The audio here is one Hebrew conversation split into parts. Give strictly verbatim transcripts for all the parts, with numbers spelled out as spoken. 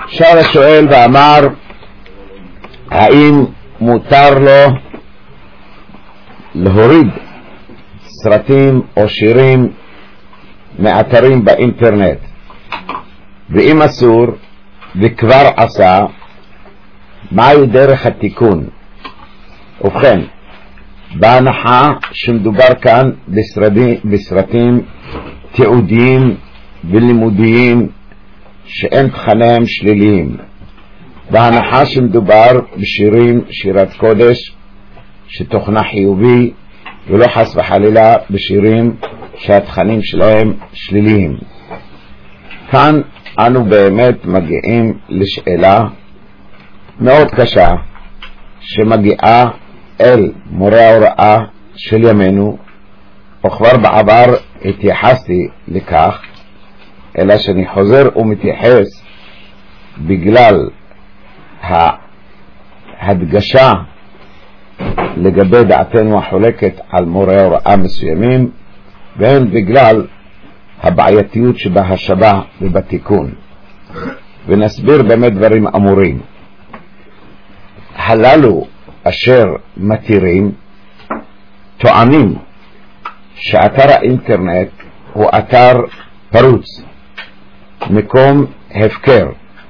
שאל השואל ואמר, האם מותר לו להוריד סרטים או שירים מאתרים באינטרנט? ואם אסור וכבר עשה, מהי דרך התיקון? ובכן, בהנחה שמדובר כאן בסרטים, בסרטים תיעודיים ולימודיים שאין תכניהם שליליים, בהנחה שמדובר בשירים, שירת קודש שתוכנה חיובי, ולא חס וחלילה בשירים שהתכנים שלהם שליליים. כאן אנו באמת מגיעים לשאלה מאוד קשה שמגיעה אל מורה ההוראה של ימינו, וכבר בעבר התייחסתי לכך, אלא שאני חוזר ומתייחס בגלל ההדגשה לגבי דעתנו החולקת על מורה הוראה מסוימים, והן בגלל הבעייתיות שבהשבה ובתיקון, ונסביר באמת דברים אמורים. הללו אשר מתירים טוענים שאתר האינטרנט הוא אתר פרוץ, מקום הפקר,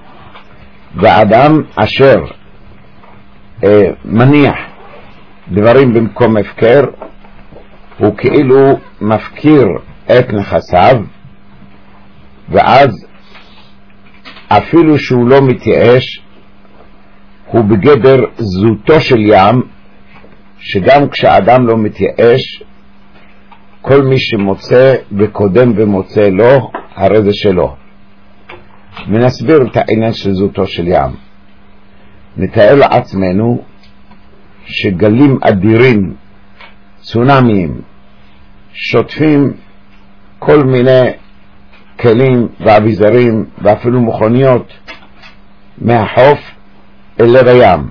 ואדם אשר אה, מניח דברים במקום הפקר הוא כאילו מפקיר את נכסיו, ואז אפילו שהוא לא מתייאש הוא בגדר זוטו של ים, שגם כשאדם לא מתייאש כל מי שמוצא וקודם ומוצא לו הרי זה שלו. ונסביר את העניין של זוטו של ים. נתאר לעצמנו שגלים אדירים, צונאמיים, שוטפים כל מיני כלים ואביזרים ואפילו מכוניות מהחוף אל לב הים,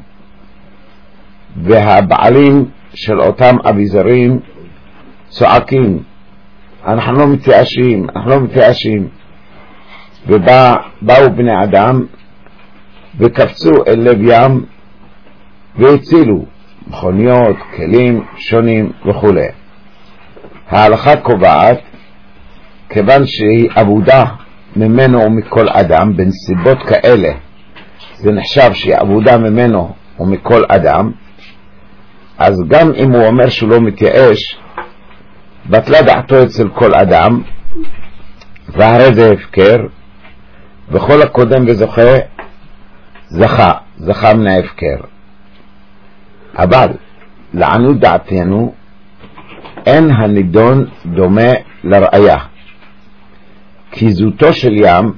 והבעלים של אותם אביזרים צועקים, אנחנו לא מתייאשים, אנחנו לא מתייאשים. ובאו בני אדם וקפצו אל לב ים והצילו מכוניות, כלים שונים וכו'. ההלכה קובעת, כיוון שהיא עבודה ממנו ומכל אדם, בנסיבות כאלה זה נחשב שהיא עבודה ממנו ומכל אדם, אז גם אם הוא אומר שהוא לא מתייאש, בטלה דעתו אצל כל אדם, והרי זה הפקר, וכל הקודם וזוכה זכה, זכה מן ההפקר. אבל לעניות דעתנו אין הנידון דומה לראיה, כי זוטו של ים,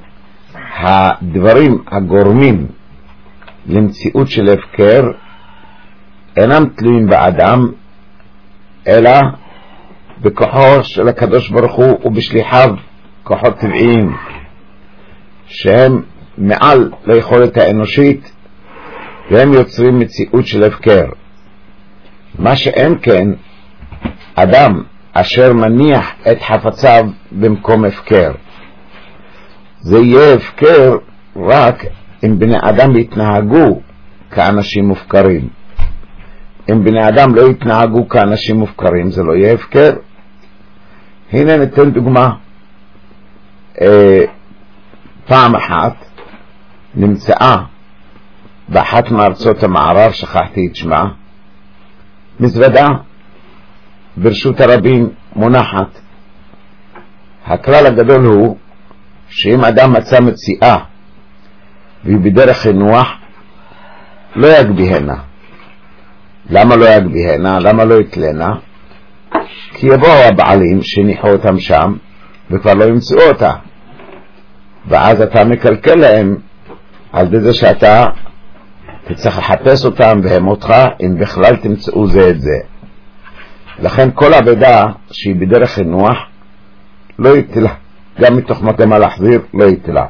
הדברים הגורמים למציאות של הפקר אינם תלויים באדם, אלא בכוחו של הקדוש ברוך הוא ובשליחיו, כוחות טבעיים שהם מעל ליכולת האנושית, והם יוצרים מציאות של הפקר. מה שאין כן אדם אשר מניח את חפציו במקום הפקר, זה יהיה הפקר רק אם בני אדם יתנהגו כאנשים מופקרים. אם בני אדם לא יתנהגו כאנשים מופקרים זה לא יהיה הפקר. הנה ניתן דוגמה. אה, פעם אחת נמצאה באחת מארצות המערב, שכחתי את שמה, מזוודה ברשות הרבים מונחת. הכלל הגדול הוא שאם אדם מצא מציאה והיא בדרך חינוך, לא יגביהנה. למה לא יגביהנה? למה לא יתלנה? כי יבואו הבעלים שניחו אותם שם וכבר לא ימצאו אותה, ואז אתה מקלקל להם על זה שאתה תצטרך לחפש אותם והם אותך, אם בכלל תמצאו זה את זה. לכן כל עבודה שהיא בדרך חינוך לא יתלה, גם מתוך מגמה להחזיר לא יתלה.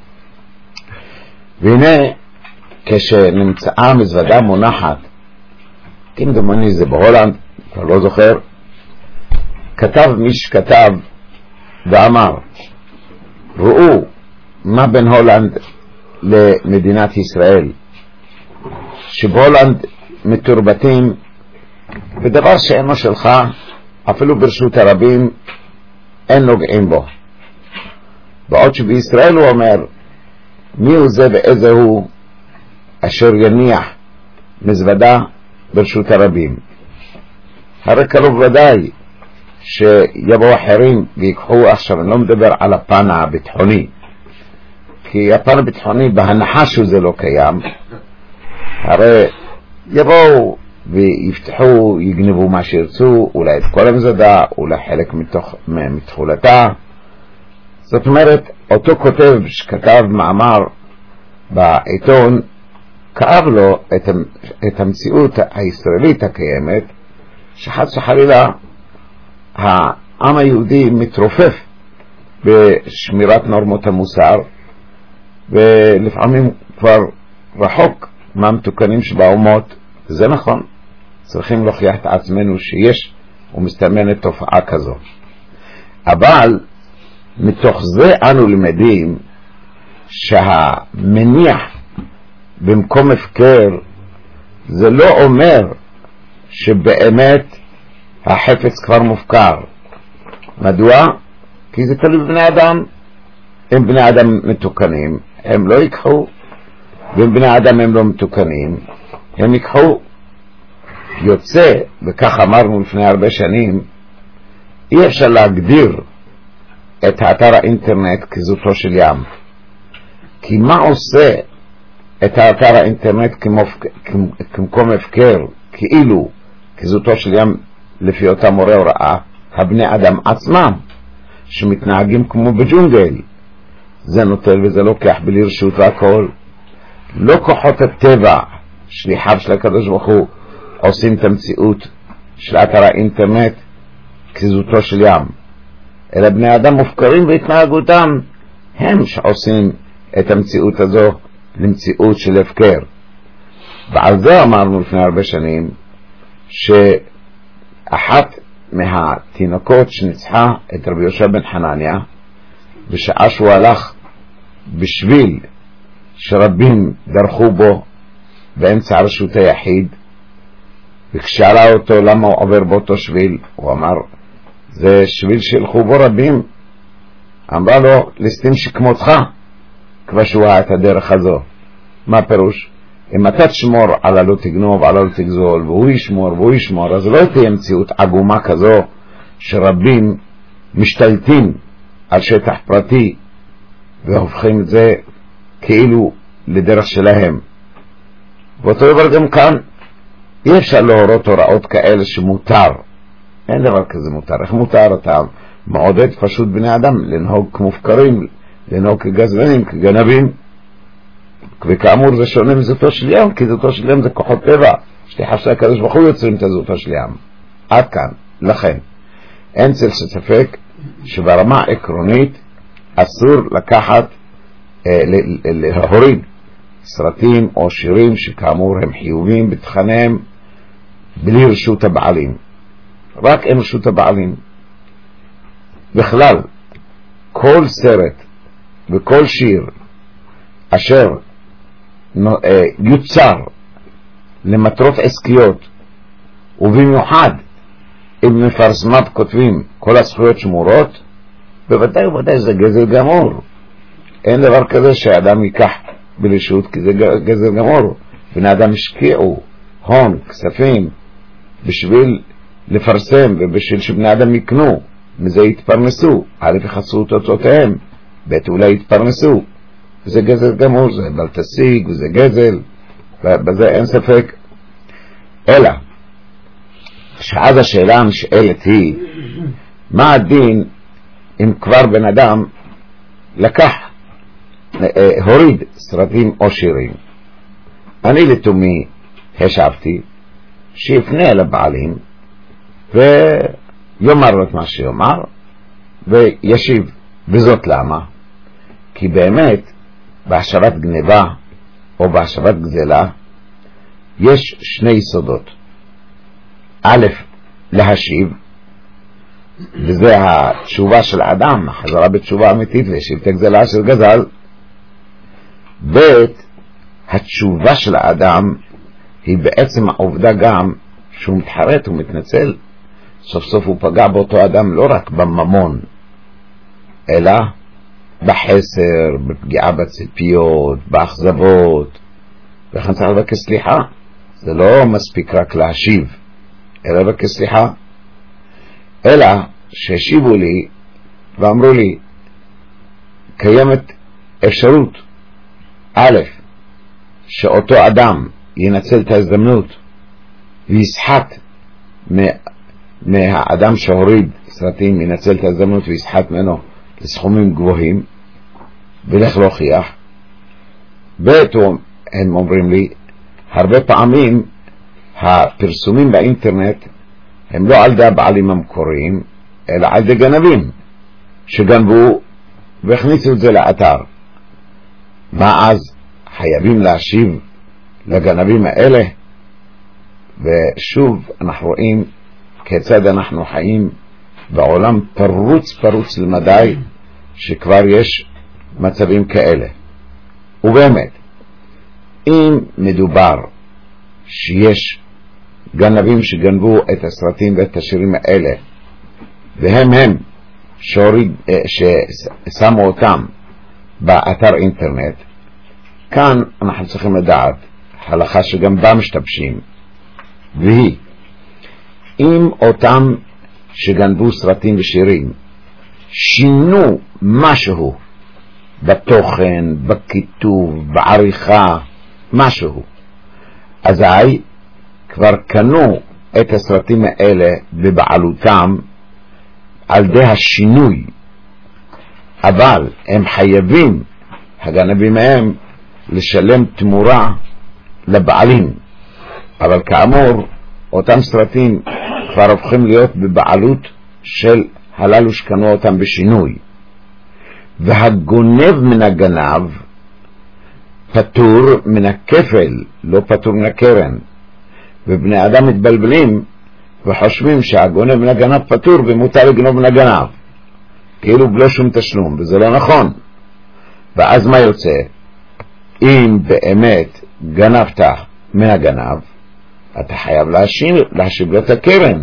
והנה כשנמצאה מזוודה מונחת, כמדומני זה בהולנד, כבר לא זוכר, כתב מי שכתב ואמר, ראו מה בין הולנד למדינת ישראל, שבהולנד מתורבתים בדבר שאינו שלך, אפילו ברשות הרבים אין נוגעים בו, בעוד שבישראל הוא אומר מי הוא זה ואיזה הוא אשר יניח מזוודה ברשות הרבים. הרי קרוב ודאי שיבואו אחרים ויקחו. עכשיו אני לא מדבר על הפן הביטחוני, כי הפן הביטחוני בהנחה שזה לא קיים, הרי יבואו ויפתחו, יגנבו מה שירצו, אולי את כל המזוודה, אולי חלק מתוך, מתחולתה. זאת אומרת, אותו כותב שכתב מאמר בעיתון, כאב לו את, את המציאות הישראלית הקיימת, שחס וחלילה העם היהודי מתרופף בשמירת נורמות המוסר, ולפעמים כבר רחוק מהמתוקנים שבאומות. זה נכון, צריכים להוכיח את עצמנו שיש ומסתמנת תופעה כזו, אבל מתוך זה אנו למדים שהמניח במקום הפקר זה לא אומר שבאמת החפץ כבר מופקר. מדוע? כי זה תלוי בבני אדם. אם בני אדם מתוקנים הם לא ייקחו, ואם בני אדם הם לא מתוקנים הם ייקחו. יוצא, וכך אמרנו לפני הרבה שנים, אי אפשר להגדיר את האתר האינטרנט כזאתו של ים, כי מה עושה את האתר האינטרנט כמקום הפקר כאילו כזאתו של ים לפי אותם מורי הוראה? הבני אדם עצמם שמתנהגים כמו בג'ונגל, זה נוטל וזה לוקח בלי רשות והכל. לא כוחות הטבע שליחיו של הקדוש ברוך הוא עושים את המציאות של אתר האינטרנט כזאתו של ים, אלא בני אדם מופקרים בהתנהגותם, הם שעושים את המציאות הזו למציאות של הפקר. ועל זה אמרנו לפני הרבה שנים שאחת מהתינוקות שניצחה את רבי יהושע בן חנניה בשעה שהוא הלך בשביל שרבים דרכו בו באמצע רשות היחיד, וכשאלה אותו למה הוא עובר באותו שביל, הוא אמר זה שביל שילכו בו רבים. אמרה לו לסתים שכמותך כבר שהוא ראה את הדרך הזו. מה פירוש? אם אתה תשמור על הלא תגנוב, על הלא תגזול, והוא ישמור והוא ישמור, אז לא תהיה מציאות עגומה כזו שרבים משתלטים על שטח פרטי והופכים את זה כאילו לדרך שלהם. ואותו דבר גם כאן, אי אפשר להורות הוראות כאלה שמותר. אין דבר כזה מותר. איך מותר? אתה מעודד פשוט בני אדם לנהוג כמופקרים, לנהוג כגזלנים, כגנבים. וכאמור זה שונה מזאתו של ים, כי זאתו של ים זה כוחות טבע שליחיו של הקדוש ברוך הוא יוצרים את זאתו של ים. עד כאן. לכן אין צל ספק שברמה עקרונית אסור לקחת אה, להוריד סרטים או שירים שכאמור הם חיובים בתכניהם בלי רשות הבעלים, רק עם רשות הבעלים. בכלל כל סרט וכל שיר אשר יוצר למטרות עסקיות, ובמיוחד אם מפרסמיו כותבים כל הזכויות שמורות, בוודאי ובוודאי זה גזל גמור. אין דבר כזה שהאדם ייקח ברשות, כי זה גזל גמור. בני אדם השקיעו הון, כספים בשביל לפרסם ובשביל שבני אדם יקנו, מזה יתפרנסו, א' יחסו תוצאותיהם, ב' אולי יתפרנסו. וזה גזל גמור, זה בל תשיג וזה גזל, ובזה אין ספק. אלא שאז השאלה הנשאלת היא מה הדין אם כבר בן אדם לקח הוריד סרטים או שירים. אני לתומי השבתי שיפנה אל הבעלים ויאמר לו את מה שיאמר וישיב. וזאת למה? כי באמת בהשבת גניבה או בהשבת גזלה יש שני יסודות. א', להשיב, וזה התשובה של האדם, החזרה בתשובה אמיתית, והשיב את הגזלה של גזל. ב', בית, התשובה של האדם היא בעצם העובדה גם שהוא מתחרט ומתנצל. סוף סוף הוא פגע באותו אדם לא רק בממון, אלא בחסר, בפגיעה בציפיות, באכזבות, וכן צריך לבקש סליחה. זה לא מספיק רק להשיב, אלא לבקש סליחה. אלא שהשיבו לי ואמרו לי, קיימת אפשרות א', שאותו אדם ינצל את ההזדמנות ויסחט מהאדם שהוריד סרטים, ינצל את ההזדמנות ויסחט ממנו לסכומים גבוהים ולך להוכיח. ב', הם אומרים לי, הרבה פעמים הפרסומים באינטרנט הם לא על ידי הבעלים המקוריים, אלא על ידי גנבים שגנבו והכניסו את זה לאתר. מה אז? חייבים להשיב לגנבים האלה? ושוב אנחנו רואים כיצד אנחנו חיים בעולם פרוץ פרוץ למדי, שכבר יש מצבים כאלה. ובאמת, אם מדובר שיש גנבים שגנבו את הסרטים ואת השירים האלה, והם הם שהוריד, ששמו אותם באתר אינטרנט, כאן אנחנו צריכים לדעת הלכה שגם בה משתבשים, והיא, אם אותם שגנבו סרטים ושירים שינו משהו בתוכן, בכיתוב, בעריכה, משהו, אזי כבר קנו את הסרטים האלה בבעלותם על ידי השינוי, אבל הם חייבים, הגנבים מהם, לשלם תמורה לבעלים. אבל כאמור, אותם סרטים כבר הופכים להיות בבעלות של הללו שקנו אותם בשינוי, והגונב מן הגנב פטור מן הכפל, לא פטור מן הקרן. ובני אדם מתבלבלים וחושבים שהגונב מן הגנב פטור ומותר לגנוב מן הגנב, כאילו בלא שום תשלום, וזה לא נכון. ואז מה יוצא? אם באמת גנבת מן הגנב, אתה חייב להשיב, להשיב לו את הקרן,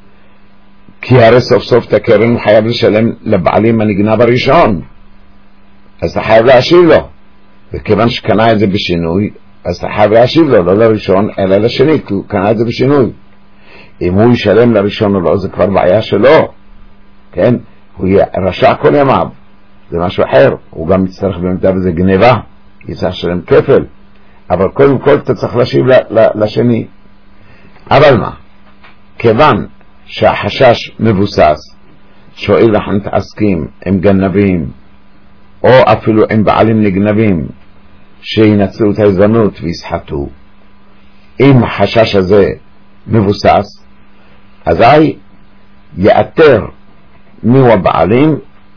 כי הרי סוף סוף את הקרן הוא חייב לשלם לבעלים הנגנב הראשון, אז אתה חייב להשיב לו. וכיוון שקנה את זה בשינוי, אז אתה חייב להשיב לו, לא לראשון אלא לשני, כי הוא קנה את זה בשינוי. אם הוא ישלם לראשון או לא, זה כבר בעיה שלו, כן? הוא יהיה רשע כל ימיו, זה משהו אחר. הוא גם יצטרך במידה וזה גניבה, יצטרך לשלם כפל, אבל קודם כל אתה צריך להשיב לשני. אבל מה? כיוון שהחשש מבוסס, שואל אנחנו מתעסקים עם גנבים, או אפילו עם בעלים נגנבים, שינצלו את ההזדמנות ויסחטו, אם החשש הזה מבוסס, אזי יאתר מיהו הבעלים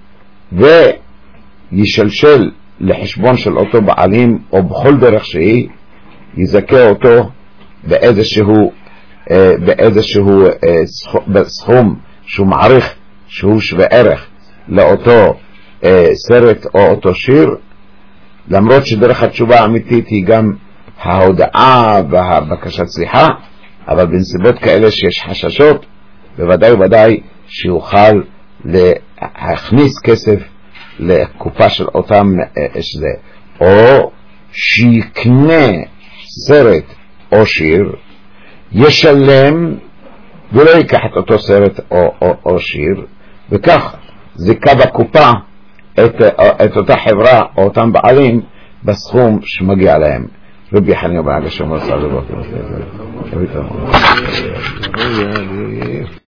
וישלשל לחשבון של אותו בעלים, או בכל דרך שהיא יזכה אותו באיזשהו באיזשהו סכום שהוא מעריך שהוא שווה ערך לאותו סרט או אותו שיר, למרות שדרך התשובה האמיתית היא גם ההודעה והבקשת סליחה, אבל בנסיבות כאלה שיש חששות, בוודאי ובוודאי שיוכל להכניס כסף לקופה של אותם שזה, או שיקנה סרט או שיר, ישלם ולא ייקח את אותו סרט או, או, או שיר, וכך זיכה בקופה את, את אותה חברה או אותם בעלים בסכום שמגיע להם. רבי חנינא בן עקשיא אומר